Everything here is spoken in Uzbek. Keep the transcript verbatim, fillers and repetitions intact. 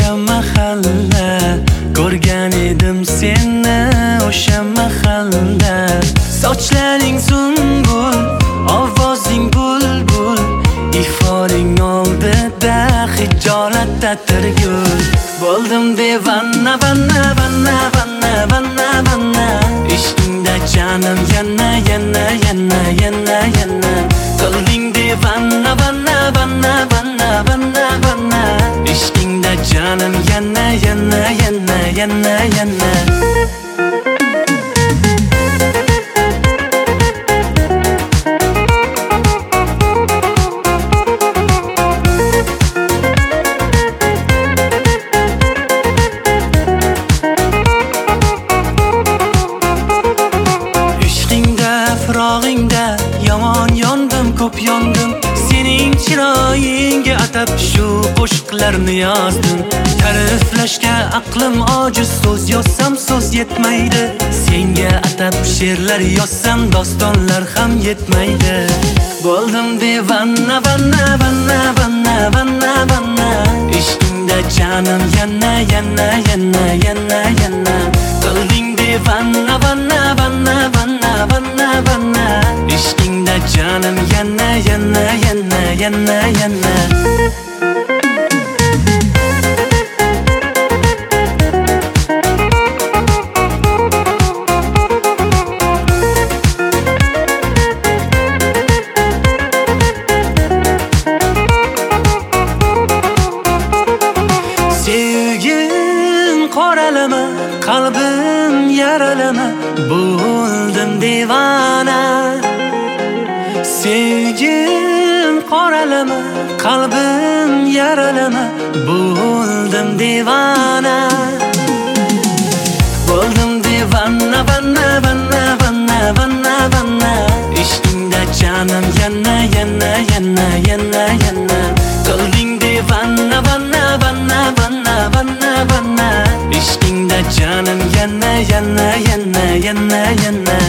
o'sha mahalla, ko'rgan edim seni o'sha mahalla. Sochlaring sumbul, ovozing bulbul, ifoding oldida hijolatda tirgul. Bo'ldim devona, vanna, vanna, vanna, vanna, vanna. Ishqingda janim yana, yana, yana, yana, yana. Qilding devona, vanna, vanna, vanna, vanna, vanna. Ishqingda janim yana, yana, yana, yana, yana. Firog'ingda yomon yondim, ko'p yondim. Sening chiroyingga atab shu qo'shiqlarni yozdim. Ta'riflashga aqlim ojiz, so'z yozsam so'z yetmaydi. Senga atab she'rlar yozsam dostonlar ham yetmaydi. Bo'ldim devona, vanna, vanna, vanna, vanna, vanna. Ishqingda janim yana, yana, yana, yana, yana. Qilding devona, vanna, vanna, vanna, vanna, vanna. Ishqingda janim yana, yana, yana, yana, yana. Sevgim qoralama, qalbim yaralama, bo'ldim devona. Sevgim qoralama, qalbim yaralama, bo'ldim devona. Bo'ldim devona, vanna, vanna, vanna, vanna, vanna. Ishqingda janim yana, yana, yana, yana, yana. Qilding devona, vanna, vanna, vanna, vanna, vanna. Ishqingda janim yana, yana, yana, yana, yana.